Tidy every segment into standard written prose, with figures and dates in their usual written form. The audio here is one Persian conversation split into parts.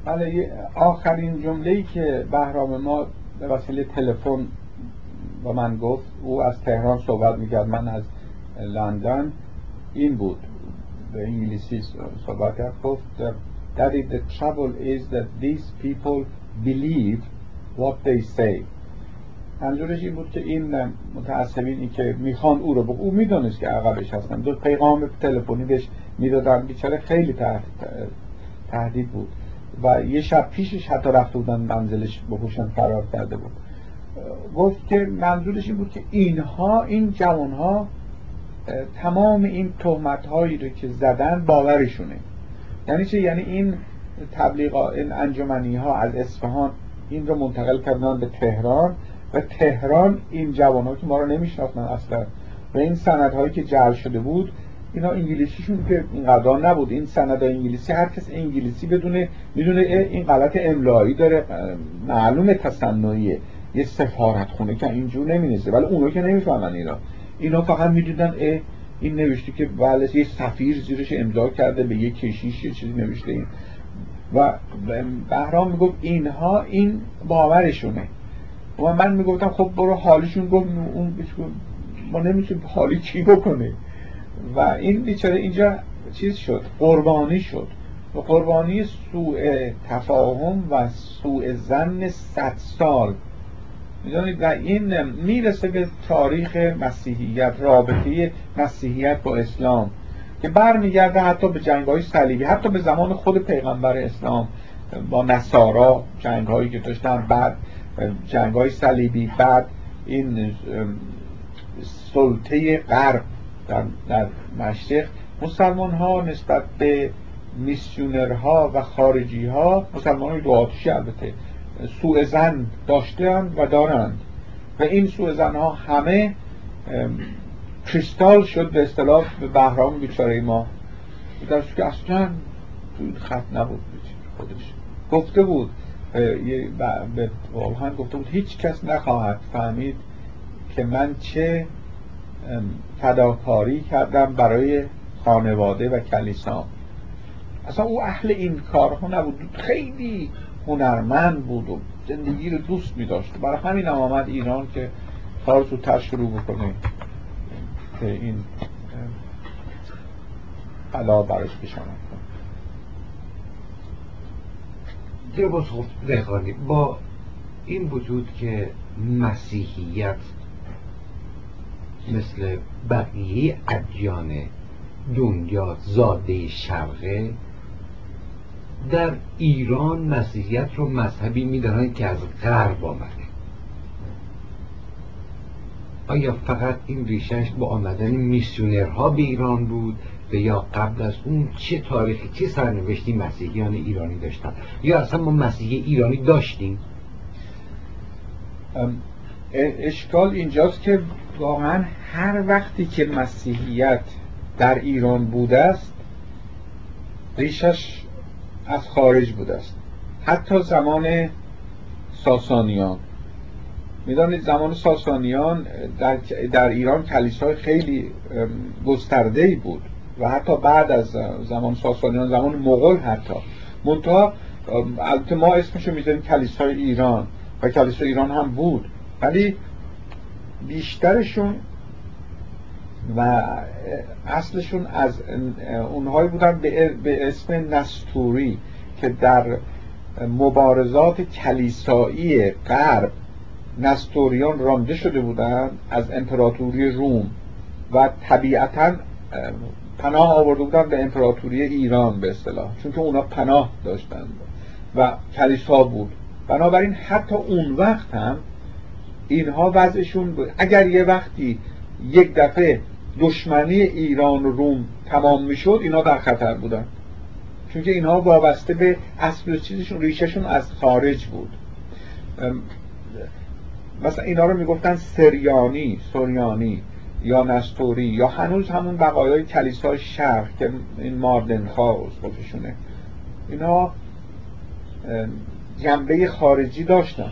بله، آخرین جمله‌ای که بهرام ما به وسیله تلفن با من گفت، او از تهران صحبت میکرد، من از لندن، این بود، به انگلیسی صحبت کرد، گفت that the trouble is that these people believe what they say. منظورش این بود که این متعصبینی که میخوان او رو او میدونست که عقبش هستن، دو پیغام تلفنی بهش میدادن، بیچاره خیلی تهدید بود و یه شب پیشش حتی رفته بودن منزلش، بخوشن فرار کرده بود. گفت که منظورش این بود که این جوانها تمام این تهمت‌هایی رو که زدن باورشونه. یعنی چه؟ یعنی این تبلیغات، این انجمنی‌ها از اصفهان این رو منتقل کردن به تهران و تهران این جوانها که ما رو نمیشناختن اصلا و این سندهایی که جعل شده بود، اینا انگلیسیشون که اینقدر نبود، این سندهای انگلیسی هر کس انگلیسی بدونه میدونه این غلط املایی داره، معلومه تصنعیه، یه سفارت خونه که اینجور نمینیزه، ولی اونو که نمیفهمن. اینا فقط میدیدن این نوشته که بله یه سفیر زیرش امضا کرده، به یه کشیش یه چیزی نوشته این. و بهرام میگفت اینها این باورشونه و من میگفتم خب برو حالیشون. گفت اون ما نمیتونیم حالی چی بکنه و این بیچاره اینجا چیز شد، قربانی شد و قربانی سوء تفاهم و سوء ظن 100 سال. میدونید و این میرسه به تاریخ مسیحیت، رابطه مسیحیت با اسلام که برمیگرده حتی به جنگ‌های صلیبی، حتی به زمان خود پیغمبر اسلام با نصارا، جنگ‌هایی که داشتن، بعد جنگ‌های صلیبی، بعد این سلطه غرب در مشرق، مسلمان‌ها نسبت به میسیونرها و خارجی‌ها، مسلمان‌های دو آتشی البته، سوء ظن داشتند و دارند و این سوء ظن‌ها همه کریستال شد به اصطلاح به بهرام بیچاره ما، در که اصلا توی خط نبود. خودش گفته بود، به واقعا گفته بود هیچ کس نخواهد فهمید که من چه فداکاری کردم برای خانواده و کلیسا. اصلا او اهل این کارها نبود، خیلی هنرمند بود و زندگی رو دوست می داشت، برای همین هم آمد ایران که کار زودتر شروع بکنه که این بلا براش پیش آمد. جناب دهقانی، با این وجود که مسیحیت مثل بقیه ادیان دنیا زاده شرقه، در ایران مسیحیت رو مذهبی می‌دانند که از غرب آمده. آیا فقط این ریشش با آمدن میسیونرها به ایران بود و یا قبل از اون چه تاریخی، چه سرنوشتی مسیحیان ایرانی داشتن، یا اصلا ما مسیحی ایرانی داشتیم؟ اشکال اینجاست که واقعا هر وقتی که مسیحیت در ایران بوده است ریشش از خارج بوده است. حتی زمان ساسانیان، میدانید زمان ساسانیان در ایران کلیسای خیلی گسترده‌ای بود و حتی بعد از زمان ساسانیان، زمان مغول حتی، منتها البته ما اسمشو میذاریم کلیسای ایران و کلیسای ایران هم بود، ولی بیشترشون و اصلشون از اونهایی بودن به اسم نستوری که در مبارزات کلیسایی غرب نستوریان رانده شده بودند از امپراتوری روم و طبیعتاً پناه آورده بودند به امپراتوری ایران به اصطلاح، چون که اونا پناه داشتند و کلیسا بود. بنابراین حتی اون وقت هم اینها وضعشون بود. اگر یه وقتی یک دفعه دشمنی ایران و روم تمام میشد، اینا در خطر بودن، چون که اینها وابسته به اصل چیزشون، ریشهشون از خارج بود. مثلا اینا رو میگفتن سوریانی یا نستوری، یا هنوز همون بقایای کلیسای شرق که این ماردنخا اسقفشونه، اینا جنبه خارجی داشتن.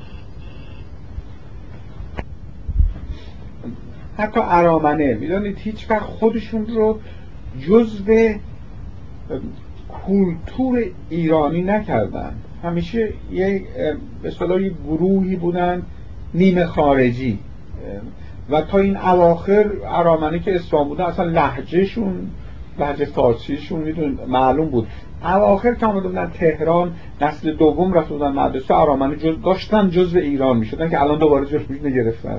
حتی ارامنه، میدونید هیچ وقت خودشون رو جزو کولتور ایرانی نکردن، همیشه یه به اصطلاح گروهی بودن نیمه خارجی و تا این اواخر ارامنه که اسلام بودن اصلا لهجهشون لهجه فارسیشون میدون معلوم بود. اواخر که آمده بودن تهران نسل دوم رفته بودن مدرسه ارامنه داشتن جزء ایران میشدن که الان دوباره جزء نگرفتن.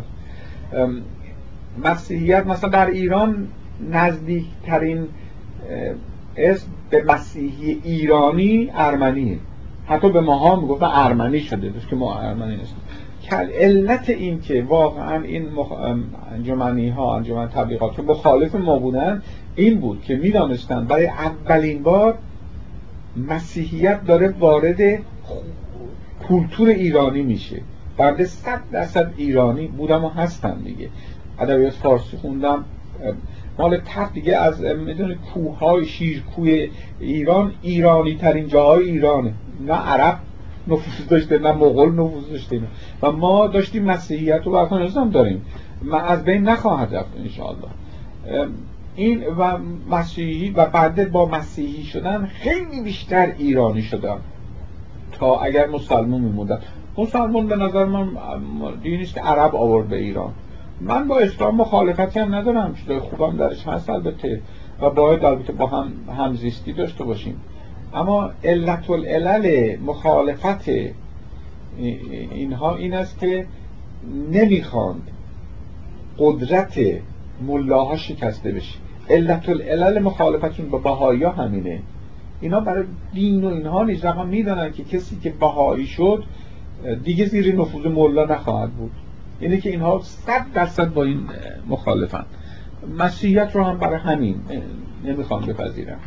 مسیحیت مثلا در ایران نزدیکترین اسم به مسیحی ایرانی ارمنیه، حتی به ماها میگفتن ارمنی شده دوست که ما ارمنی نیستیم. علت این که واقعا این انجمنی ها انجمن تبلیغات که مخالف ما بودن این بود که میدانستن برای اولین بار مسیحیت داره وارد کلتور ایرانی میشه. بنده 100% ایرانی بودم و هستم دیگه. ادبیات فارسی خوندم، مال تحت دیگه از میدونید کوههای شیرکوه ایران ایرانی ترین جاهای ایرانه. نه عرب نفوذ داشته نه مغول نفوذ داشته و ما داشتیم مسیحیت رو برکن نظام داریم. من از بین نخواهد رفت انشاءالله. این و مسیحی و بعد با مسیحی شدن خیلی بیشتر ایرانی شدن تا اگر مسلمان میموندن. مسلمان به نظر من دینیست که عرب آورد به ایران. من با اسلام مخالفتی هم ندارم، چیزای خوبم درش هست البته و باید البته با هم همزیستی داشته باشیم، اما علت العلل مخالفت اینها این است که نمیخواند قدرت ملاها شکسته بشه. علت العلل مخالفتشون با بهائی‌ها همینه. اینا برای دین و اینها نیست، رقم میدونن که کسی که بهایی شد دیگه زیر نفوذ ملا نخواهد بود. اینه که اینها 100% با این مخالفن. مسیحیت رو هم برای همین نمیخوان بپذیرن.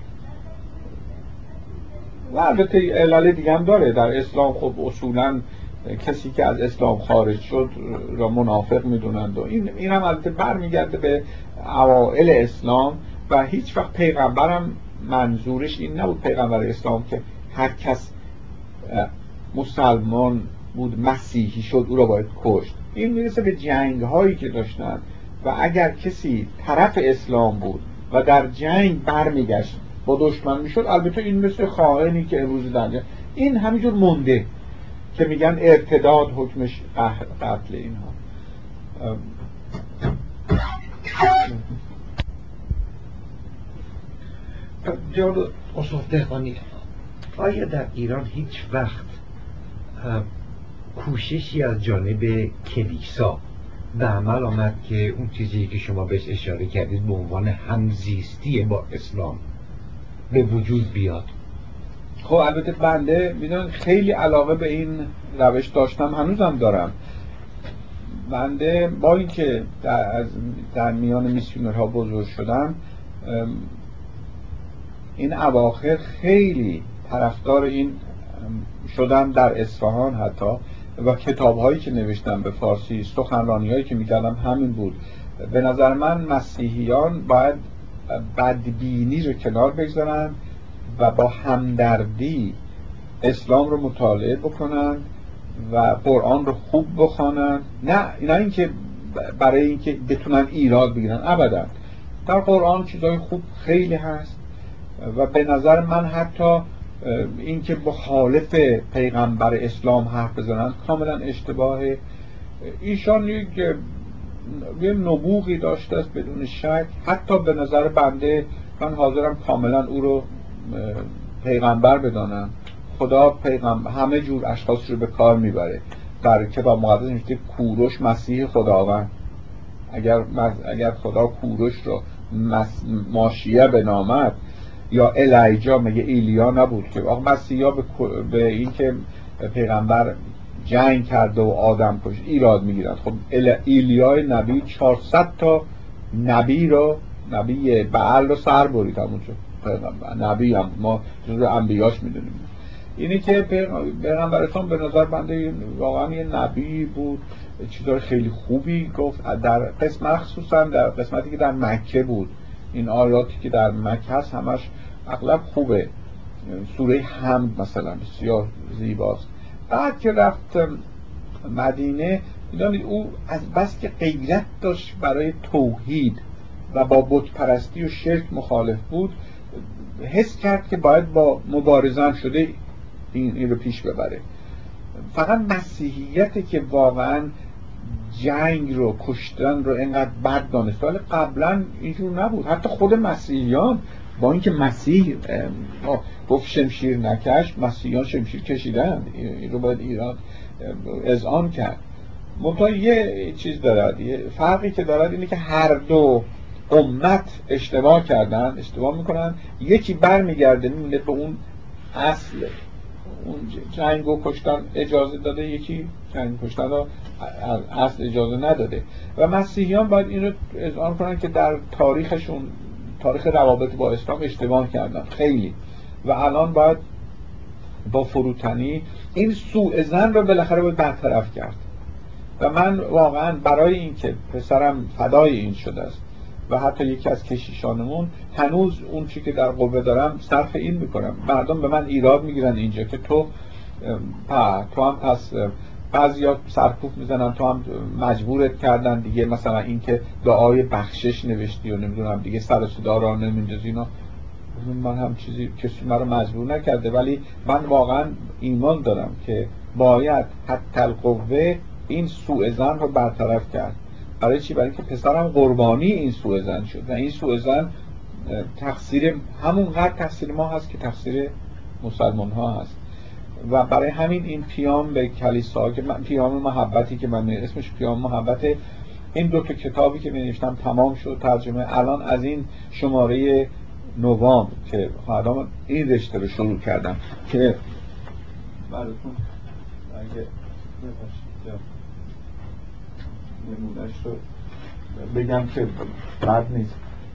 و البته علل دیگه هم داره. در اسلام خب اصولا کسی که از اسلام خارج شد را منافق میدونند و این هم البته برمیگرده به اوائل اسلام و هیچ وقت پیغمبرم منظورش این نبود، پیغمبر اسلام، که هر کس مسلمان بود مسیحی شد او را باید کشت. این میرسه به جنگ هایی که داشتن و اگر کسی طرف اسلام بود و در جنگ برمیگشت با دشمن میشد، البته این مثل خائنی که امروز در این همینجور مونده که میگن ارتداد حکمش قتل اینها. جالب استاد دهقانی، آیا در ایران هیچ وقت کوششی از جانب کلیسا به عمل آمد که اون چیزی که شما بهش اشاره کردید به عنوان همزیستی با اسلام به وجود بیاد؟ خب البته بنده میدونم خیلی علاقه به این روش داشتم، هنوزم دارم. بنده با اینکه در میان میسیونرها بزرگ شدم، این اواخر خیلی طرفدار این شدم در اصفهان حتی و کتاب‌هایی که نوشتم به فارسی، سخنرانی‌هایی که می‌کردم همین بود. به نظر من مسیحیان باید بدبینی رو کنار بگذارن و با همدردی اسلام رو مطالعه بکنن و قرآن رو خوب بخوانن. نه اینکه برای اینکه بتونن ایراد بگیرن، ابدا. در قرآن چیزای خوب خیلی هست و به نظر من حتی اینکه مخالف پیغمبر اسلام حرف بزنن کاملا اشتباهه. ایشان یه نبوغی داشته است بدون شک. حتی به نظر بنده من حاضرم کاملا او رو پیغمبر بدانم. خدا پیغمبر همه جور اشخاص رو به کار میبره. در کتاب مقدس نوشته کوروش مسیح خداوند. اگر خدا کوروش رو ماشیه بنامد یا الیجا، مگه ایلیا نبود که مسیحا به این که پیغمبر جنگ کرده و آدم کشت ایراد میگیرن؟ خب ایلیای نبی 400 تا نبی بعل رو سر برید، همونجا نبی هم ما جزو انبیاش میدونیم. اینی که پیغمبرتون به نظر بنده واقعا یه نبی بود، چیزای خیلی خوبی گفت. در قسمت مخصوصا در قسمتی که در مکه بود، این آیاتی که در مکه هست همش اغلب خوبه. سوره حمد مثلا بسیار زیباست. بعد که رفت مدینه میدونید او از بس که غیرت داشت برای توحید و با بت پرستی و شرک مخالف بود، حس کرد که باید با مبارزان شده این رو پیش ببره. فقط مسیحیتی که واقعا جنگ رو، کشتن رو اینقدر بد دانست، ولی قبلا اینجور نبود. حتی خود مسیحیان با اینکه مسیح گفت شمشیر نکش، مسیحیان شمشیر کشیدن. این رو باید ایران اذعان کرد. منتها یه چیز دارد، یه فرقی که دارد اینه که هر دو امت اشتباه کردن، اشتباه میکنن. یکی بر میگرده میمونه به اون اصل، اون جنگ و کشتن اجازه داده، یکی جنگ کشتن رو اصل اجازه نداده. و مسیحیان باید این رو اذعان کنن که در تاریخشون، تاریخ روابط با اسلام اشتباه کردن خیلی، و الان باید با فروتنی این سوء ظن رو بالاخره باید برطرف کرد. و من واقعا برای این که پسرم فدای این شده است و حتی یکی از کشیشانمون، هنوز اون چی که در قوه دارم صرف این میکنم. مردم به من ایراد میگیرن اینجا که تو هم پس بعضیا سرکوف میزنن، تو هم مجبورت کردن دیگه، مثلا این که دعای بخشش نوشتی و نمیدونم دیگه سر صدا را نمیندازی. اینا من هم چیزی کسی من رو مجبور نکرده، ولی من واقعا ایمان دارم که باید حتی القوه این سوء ظن رو برطرف کرد. برای چی؟ برای که پسرم قربانی این سوء ظن شد و این سوء ظن تقصیر همونقدر تقصیر ما هست که تقصیر مسلمان ها هست. و برای همین این پیام به کلیسا که پیام محبتی که من اسمش پیام محبته، این دو تا کتابی که می نوشتم تمام شد ترجمه. الان از این شماره نوامبر که خواهدام این رشته رو شروع کردم که براتون اگه نمونهش رو بگم که بد نیست.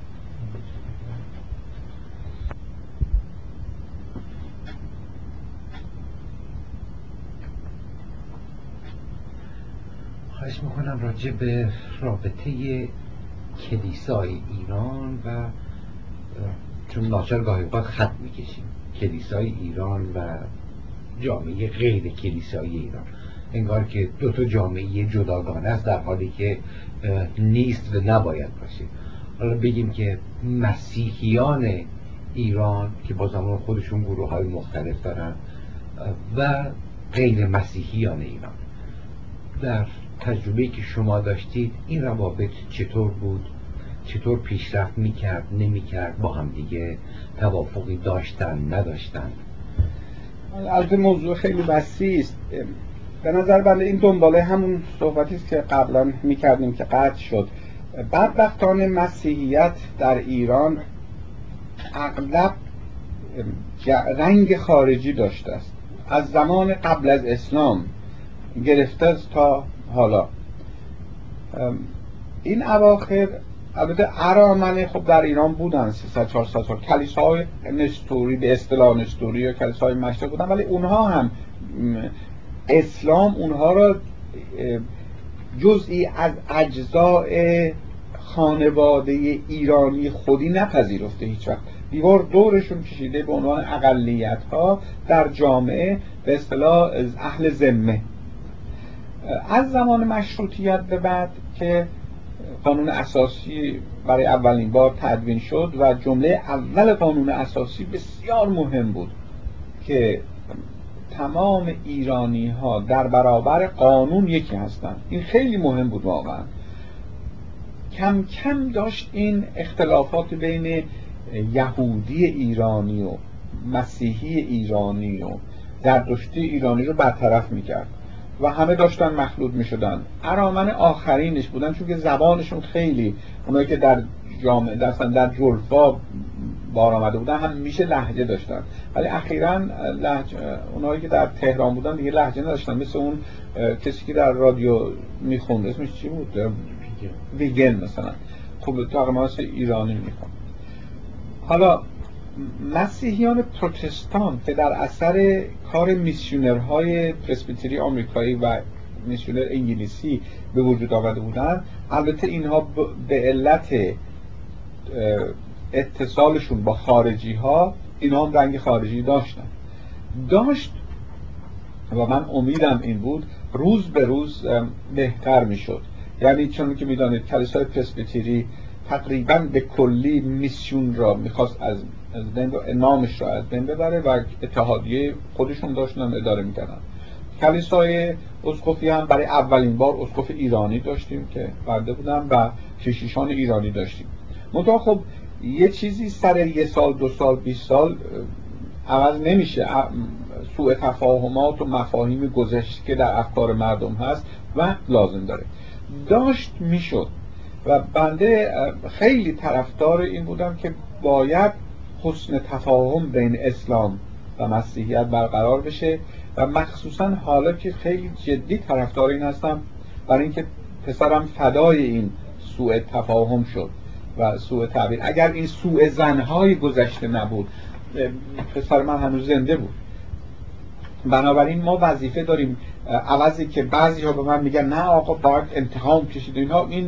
خواهش میکنم راجع به رابطه کلیسای ایران و چون ناچار گاهی اوقات خط میکشیم کلیسای ایران و جامعه غیر کلیسای ایران، انگار که دو تا جامعه جداگانه است، در حالی که نیست و نباید باشه. حالا بگیم که مسیحیان ایران که با زمان خودشون گروه های مختلف دارن و غیر مسیحیان ایران، در تجربه‌ای که شما داشتید این روابط چطور بود؟ چطور پیشرفت میکرد نمیکرد؟ با هم دیگه توافقی داشتن نداشتن؟ البته موضوع خیلی وسیع است. به نظر بنده این دنباله همون صحبتی است که قبلا میکردیم که قطع شد. بدبختانه مسیحیت در ایران اغلب رنگ خارجی داشته است، از زمان قبل از اسلام گرفته است تا حالا. این اواخر البته ارامنه خب در ایران بودن 300-400 سال، کلیساهای نستوری به اصطلاح نستوری یا کلیساهای مشرق بودن، ولی اونها هم اسلام اونها را جزئی از اجزاء خانواده ایرانی خودی نپذیرفته هیچ وقت. دیوار دورشون کشیده به عنوان اقلیت ها در جامعه، به اصطلاح اهل ذمه. از زمان مشروطیت به بعد که قانون اساسی برای اولین بار تدوین شد و جمله اول قانون اساسی بسیار مهم بود که تمام ایرانی ها در برابر قانون یکی هستند، این خیلی مهم بود واقعا. کم کم داشت این اختلافات بین یهودی ایرانی و مسیحی ایرانی و زرتشتی ایرانی رو برطرف میکرد و همه داشتن مخلوط میشدن. ارامن آخرینش بودن چون که زبانشون خیلی، اونایی که در جامعه در جلفا بار آمده بودن هم میشه لهجه داشتن، ولی اخیراً اونایی که در تهران بودن دیگه لهجه نداشتن. مثل اون کسی که در رادیو میخوند اسمش چی بود؟ ویگن مثلا، خب تقریبا ایرانی میخوند. حالا مسیحیان پروتستان که در اثر کار میسیونرهای پرسبیتری آمریکایی و میسیونر انگلیسی به وجود آمده بودند، البته اینها به علت اتصالشون با خارجی ها اینها هم رنگ خارجی داشت و من امیدم این بود روز به روز بهتر میشد. یعنی چون که میدانید کلیسای پرسبیتری تقریبا به کلی میسیون را میخواست از نامش را از بین ببره و اتحادیه خودشون داشتن اداره میکردن. کلیسای اسقفی هم برای اولین بار اسقف ایرانی داشتیم که برده بودن و کشیشان ایرانی داشتیم. منتها خب یه چیزی سر 1 سال 2 سال 20 سال عوض نمیشه. سوء تفاهمات و مفاهیم گذشته که در افکار مردم هست وقت لازم داره. داشت میشد و بنده خیلی طرفدار این بودم که باید حسن تفاهم بین اسلام و مسیحیت برقرار بشه و مخصوصا حالا که خیلی جدی طرفدار این هستم برای اینکه پسرم فدای این سوء تفاهم شد و سوء تعبیر. اگر این سوء زنهای گذشته نبود پسر من هنوز زنده بود. بنابراین ما وظیفه داریم، عوضی که بعضی ها به من میگن نه آقا باید انتقام کشید اینها، این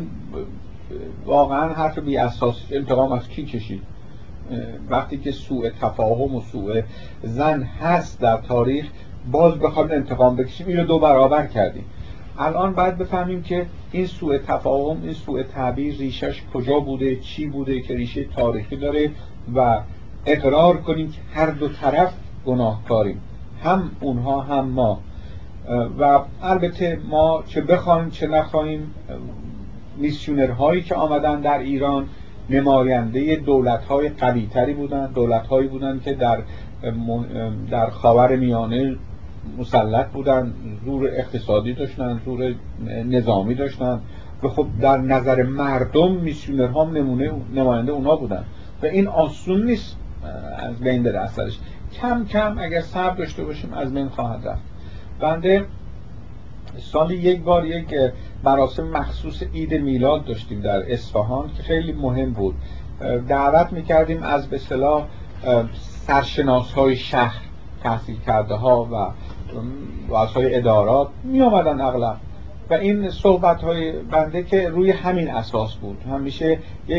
واقعا حرف بی اساس. انتقام از کی کشید؟ وقتی که سوء تفاهم و سوء زن هست در تاریخ باز بخوایم انتقام بکشیم این رو 2 برابر کردیم. الان باید بفهمیم که این سوء تفاهم، این سوء تعبیر ریشش کجا بوده، چی بوده که ریشه تاریخی داره و اقرار کنیم که هر دو طرف گناهکاریم، هم اونها هم ما. و البته ما چه بخوایم چه نخوایم میسیونرهایی که آمدن در ایران نماینده دولت‌های قوی‌تری بودن، دولت‌هایی بودن که در خاورمیانه مسلط بودن، زور اقتصادی داشتن، زور نظامی داشتن و خب در نظر مردم میسیونرها نماینده اونا بودن و این آسون نیست از بین بره اثرش. کم کم اگر صبر داشته باشیم از بین خواهد رفت. بنده سالی 1 بار یک مراسم مخصوص عید میلاد داشتیم در اصفهان که خیلی مهم بود. دعوت میکردیم از به اصطلاح سرشناس‌های شهر، تحصیل کرده ها و رؤسای ادارات می آمدن اغلب و این صحبت‌های بنده که روی همین اساس بود. همیشه یک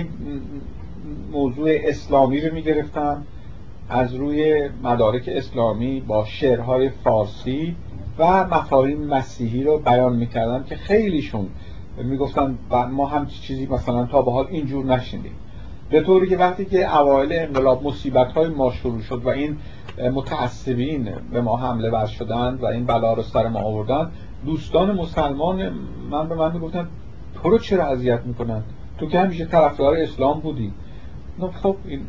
موضوع اسلامی رو می گرفتم از روی مدارک اسلامی با شعرهای فارسی و مفاهیم مسیحی رو بیان میکردم که خیلیشون میگفتن ما هم چیزی مثلا تا به حال اینجور نشنیدیم. به طوری که وقتی که اوایل انقلاب مصیبت‌های ما شروع شد و این متعصبین به ما حمله ور شدند و این بلا رو سر ما آوردن، دوستان مسلمان به من میگفتن تو رو چرا اذیت میکنن؟ تو که همیشه طرفدار اسلام بودی. خب این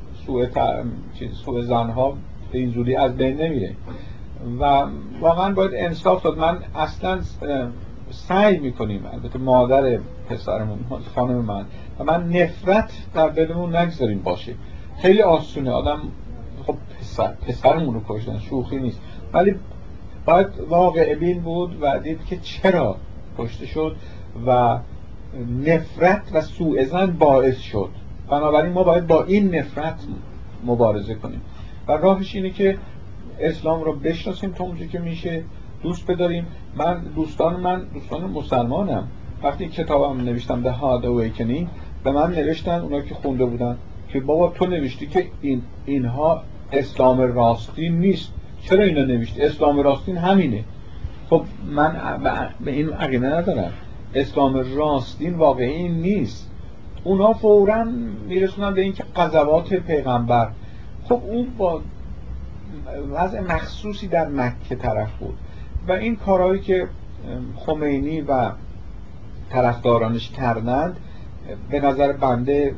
سوء زنها به این زودی از بین نمیره و واقعا باید انصاف داد. من اصلا سعی میکنیم، البته مادر پسرمون، خانم من و من نفرت در دلمون نگذاریم باشه. خیلی آسونه آدم خب پسرمون رو کشتن، شوخی نیست، ولی باید واقع بین بود و دید که چرا کشته شد و نفرت و سوء ظن باعث شد. بنابراین ما باید با این نفرت مبارزه کنیم و راهش اینه که اسلام رو بشناسیم تا اونجا که میشه، دوست بداریم. دوستان مسلمانم وقتی کتابم نوشتم The Hard Awakening به من نوشتن، اونا که خونده بودن، که بابا تو نوشتی که اینها اسلام راستین نیست، چرا اینا نوشتی؟ اسلام راستین همینه. خب من به این عقیده ندارم، اسلام راستین واقعی نیست. اونا فوراً میرسونن به این که غزوات پیغمبر، خب اون با وضع مخصوصی در مکه طرف بود و این کارهایی که خمینی و طرفدارانش کردند به نظر بنده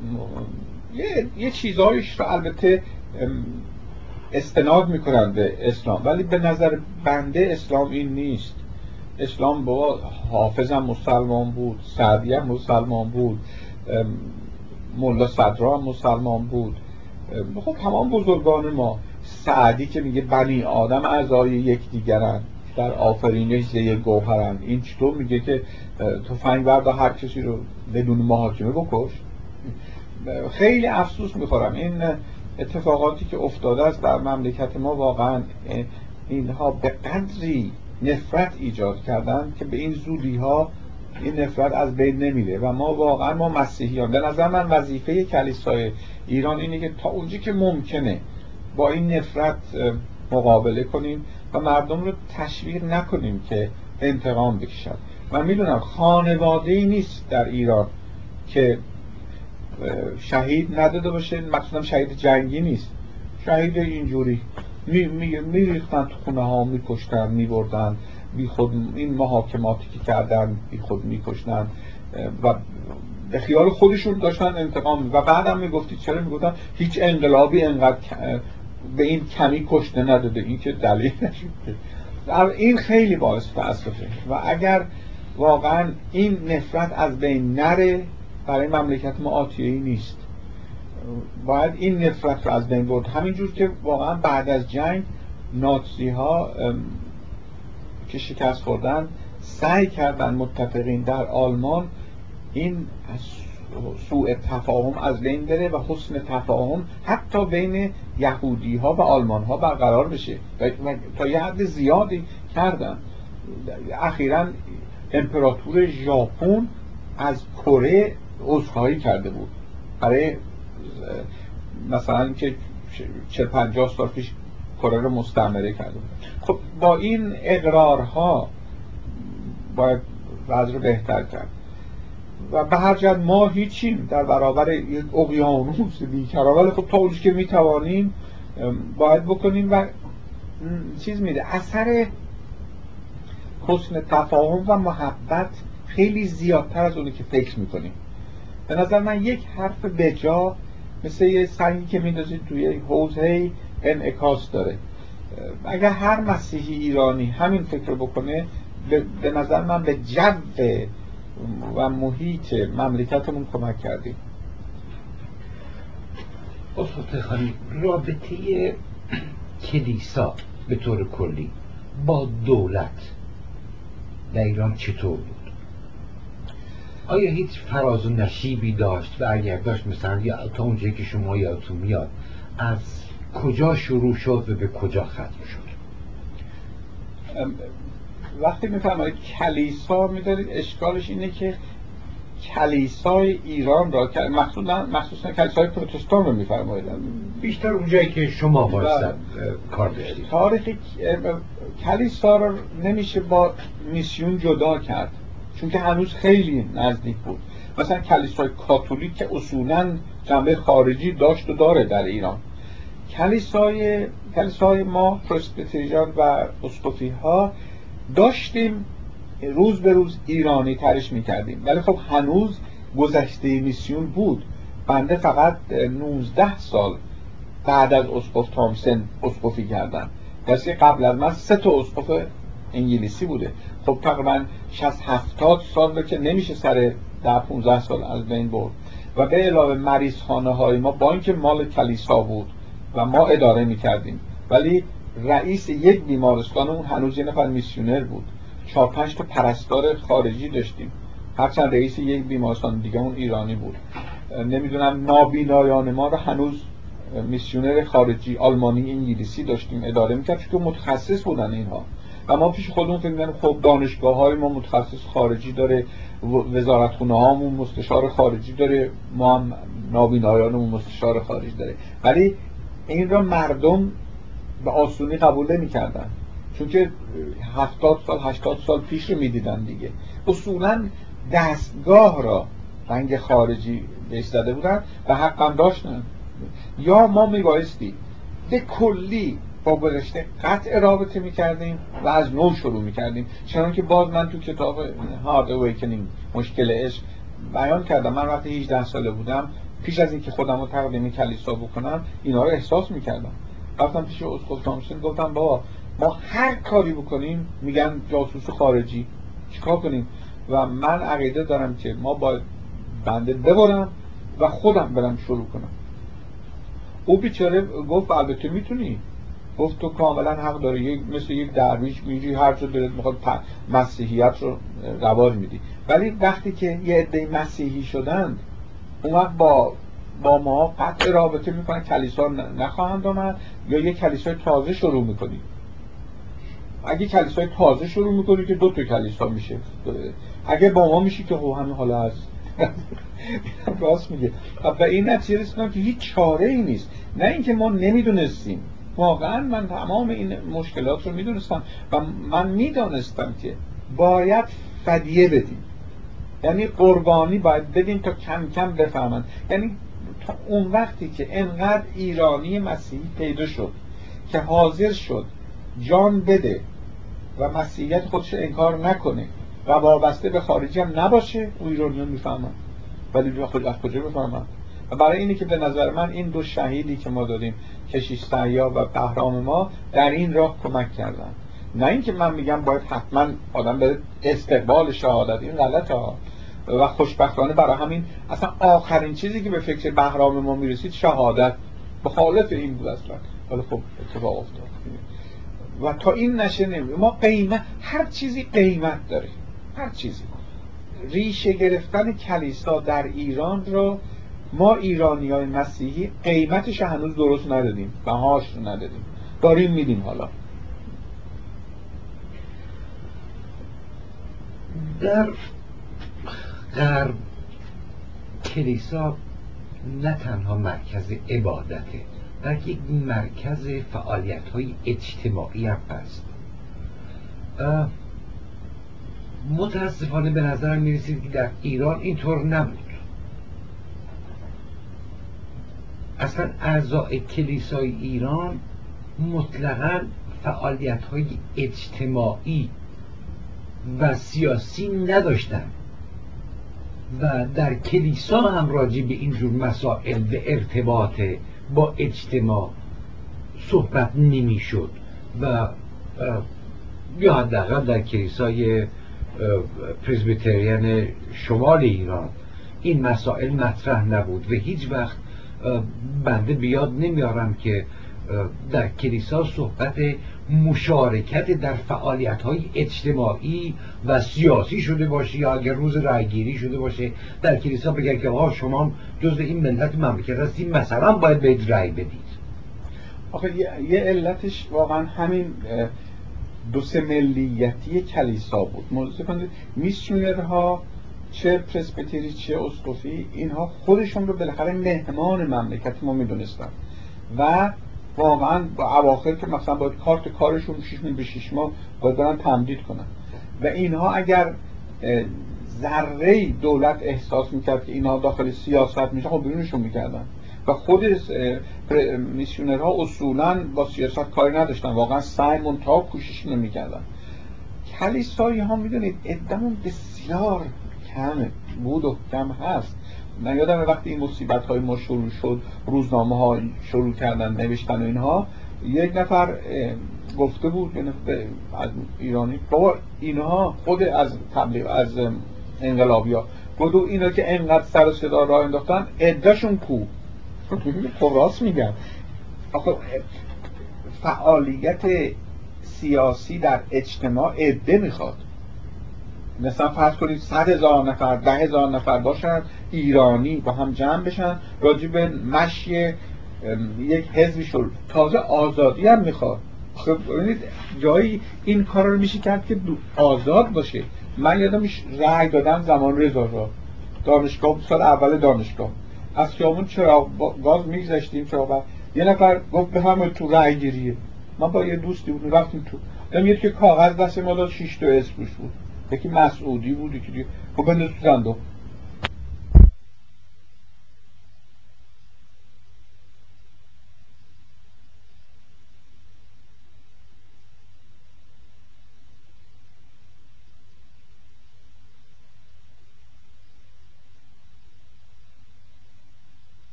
یه چیزایش رو البته استناد میکنن به اسلام، ولی به نظر بنده اسلام این نیست. اسلام با حافظ هم مسلمان بود، سعدی هم مسلمان بود، ملا صدرا هم مسلمان بود، خب تمام بزرگان ما. سعدی که میگه بنی آدم اعضای یکدیگرند، در آفرینش ز گوهرند، این چطور میگه که تفنگ بردار هر کسی رو بدون محاکمه بکش؟ خیلی افسوس میخورم این اتفاقاتی که افتاده است در مملکت ما. واقعا اینها به قدری نفرت ایجاد کردن که به این زودی ها این نفرت از بین نمیره و ما مسیحیان، به نظر من وظیفه کلیسای ایران اینه که تا اونجا که ممکنه با این نفرت مقابله کنیم و مردم رو تشویق نکنیم که انتقام بکشن. من میدونم خانواده‌ای نیست در ایران که شهید نداده باشه، مقصودم شهید جنگی نیست، شهید اینجوری میریختن تو خونه ها، میکشتن، میبردن، بی خود این محاکماتی که کردن بی خود میکشتن و به خیال خودشون داشتن انتقام. و بعدم میگفتید چرا؟ میگفتن هیچ انقلابی انقدر به این کمی کشته نداده، این که دلیل نشد. این خیلی باعث تأسفه و اگر واقعا این نفرت از بین نره برای مملکت ما آتیه‌ای نیست. باید این نفرت رو از بین برد، همینجور که واقعا بعد از جنگ ناتسی ها که شکست خوردن سعی کردن متفقین در آلمان این سوء تفاهم از بین بره و حسن تفاهم حتی بین یهودی ها و آلمان ها برقرار بشه و تا یه حد زیادی کردن. اخیراً امپراتور ژاپن از کره عذرخواهی کرده بود برای مثلا که 40-50 سال پیش کره رو مستعمره کرده بود. خب با این اقرارها باید وضع رو بهتر کرد و به هر جهت ما هیچیم در برابر یک اقیانوس بیکران، ولی خب تا اونجایی که میتوانیم باید بکنیم و چیز میده. اثر حسن تفاهم و محبت خیلی زیادتر از اونی که فکر میکنیم. به نظر من یک حرف بجا مثل یه سنگی که میندازید توی حوض انعکاس داره. اگر هر مسیحی ایرانی همین فکر بکنه، به نظر من به جو و محیط مملکتمون کمک کردیم. استاد خانی، رابطه کلیسا به طور کلی با دولت در ایران چطور بود؟ آیا هیچ فراز و نشیبی داشت و اگر داشت مثلا یا تا اونجایی که شما یادتون میاد از کجا شروع شد و به کجا ختم شد؟ وقتی میفرمایید کلیسا، میدارید اشکالش اینه که کلیسای ایران را مخصوصا کلیسای پروتستان رو میفرمایید، بیشتر اونجایی که شما واسه کار داشتید. تاریخ کلیسا رو نمیشه با میسیون جدا کرد چون که هنوز خیلی نزدیک بود. مثلا کلیسای کاتولیک که اصولاً جنبه خارجی داشت و داره در ایران. کلیسای ما پرسبیتریان و اسقفی ها داشتیم روز به روز ایرانی ترش میکردیم، ولی خب هنوز گذشته میسیون بود. بنده فقط 19 سال بعد از اسقف تامسن اسقفی کردم، واسه قبل از من 3 تا اسقف انگلیسی بوده. خب تقریبا 60-70 سال رو که نمیشه سر 10-15 سال از بین برد. و به علاوه مریضخانه های ما با اینکه مال کلیسا بود و ما اداره میکردیم، ولی رئیس یک بیمارستان اون هنوز یه نفر میسیونر بود. 4-5 تا پرستار خارجی داشتیم، هرچند رئیس یک بیمارستان دیگه اون ایرانی بود. نمیدونم نابینایان ما رو هنوز میسیونر خارجی آلمانی انگلیسی داشتیم اداره میکرد چون متخصص بودن اینها. و ما پیش خودمون فکر می‌کردیم خب دانشگاه های ما متخصص خارجی داره، وزارتخونه هامون مستشار خارجی داره، ما هم نابینایانمون مستشار خارجی داره، ولی این را مردم به آسونی قبول نمی‌کردن چون که 70 سال 80 سال پیش رو می‌دیدن دیگه. اصولاً دستگاه را رنگ خارجی بهش زده بودن و حقم داشتن. یا ما میبایستی به کلی با گذشته قطع رابطه میکردیم و از نو شروع میکردیم، چنان که باز من تو کتاب Hard Awakening مشکل عشق بیان کردم. من وقتی 18 ساله بودم، پیش از اینکه خودم رو تقدیم کلیسا بکنم، اینا رو احساس میکردم. رفتم پیش اسقف تامسن گفتم بابا ما هر کاری بکنیم میگن جاسوس خارجی، چیکار کنیم؟ و من عقیده دارم که ما باید بنده ببرم و خودم برم شروع کنم. او بیچاره گفت البته میتونی. گفت تو کاملا حق داری، مثل یک درویش میری هر جا دلت میخواد مسیحیت رو رواج میدی. ولی وقتی که یه عده مسیحی شدند، اون وقت با ما قطع رابطه میکنن، کلیسا نخواهند آمد یا یه کلیسای تازه شروع میکنی. اگه کلیسای تازه شروع میکنی که 2 تا کلیسا میشه، اگه با ما میشی که خب همین حالا هست. راست میگه. و این نتیجه رسیدم که هیچ چاره ای نیست. نه اینکه ما نمیدونستیم، واقعا من تمام این مشکلات رو میدونستم و من میدونستم که باید فدیه بدیم. یعنی قربانی باید بدیم تا کم کم بفهمن. یعنی تا اون وقتی که انقدر ایرانی مسیحی پیدا شد که حاضر شد جان بده و مسیحیت خودش انکار نکنه و وابسته به خارجی هم نباشه، اون ایرانیان میفهمن. ولی از کجا بفهمن؟ و برای اینه که به نظر من این دو شهیدی که ما داریم، کشیش سیاه و بهرام ما، در این راه کمک کردن. نه اینکه من میگم باید حتما آدم بره استقبال شهادت، این غلطه ها. و خوشبختانه برای همین اصلا آخرین چیزی که به فکر بهرام ما میرسید شهادت، مخالف این بود اصلا. ولی خب اتفاق افتاد و تا این نشه نمیده. ما قیمت، هر چیزی قیمت داره، هر چیزی. ریشه گرفتن کلیسا در ایران رو ما ایرانیای مسیحی قیمتش هنوز درست ندادیم، بهاش رو ندادیم، داریم میدیم. حالا در غرب کلیسا نه تنها مرکز عبادته، بلکه یک مرکز فعالیت‌های اجتماعی هم هست. متاسفانه به نظر می‌رسید که در ایران اینطور نبود. اصلا اعضای کلیسای ایران مطلقاً فعالیت‌های اجتماعی و سیاسی نداشتند و در کلیسا هم راجع به اینجور مسائل و ارتباط با اجتماع صحبت نمی‌شد و یا حداقل در کلیسای پرزبیتریان شمال ایران این مسائل مطرح نبود و هیچ وقت بنده بیاد نمیارم که در کلیسا صحبت مشارکت در فعالیت‌های اجتماعی و سیاسی شده باشه یا اگر روز رأی‌گیری شده باشه در کلیسا بگن که آقا شما جزء این ملت مملکت هستید، مثلا باید به رأی بدید. آخه یه علتش واقعا همین دو سه ملیتی کلیسا بود. ملاحظه کنید میسیونرها چه پرسبیتری چه اسقفی، اینها خودشون رو بالاخره مهمان مملکت ما میدونستن و واقعا با اواخر که مثلا باید کارت کارشون 6 ماه به 6 ماه باید برن تمدید کنن و اینها اگر ذره دولت احساس میکرد که اینها داخل سیاست میشه خب بیرونشون میکردن و خود میسیونرها اصولا با سیاست کاری نداشتن، واقعا سعی منتها کوشش نمیکردن. کلیسایی ها میدونید عده‌مون بسیار کمه، بود و کم هست. من یادم وقتی این مصیبت های ما شروع شد، روزنامه ها شروع کردن نوشتن و اینها، یک نفر گفته بود از ایرانی بابا اینها خود از تبلیغ از انقلابی ها گفتو اینا که انقدر سر و صدا راه انداختن عده‌شون کو. خب راست میگم. آخه فعالیت سیاسی در اجتماع عده میخواد. مثلا فرض کنید 100,000 نفر 10,000 نفر باشن ایرانی با هم جمع بشن راجع به مشی یک حزبی شد، تازه آزادی هم میخواد. خب ببینید جایی این کار رو میشه کرد که آزاد باشه. من یادمش رأی دادم زمان رضا شاه دانشگاه، سال اول دانشگاه از خیابون چراغ گاز میگذاشتیم چراغ، یه نفر گفت بفرمایید تو رأی گیریه. ما با یه دوستی بود رفتیم تو، دیدم یکی کاغذ دست ما داد 6 تا اسم روش بود، یکی مسعودی بود یکی دیگه، خب بنداز تو صندوق.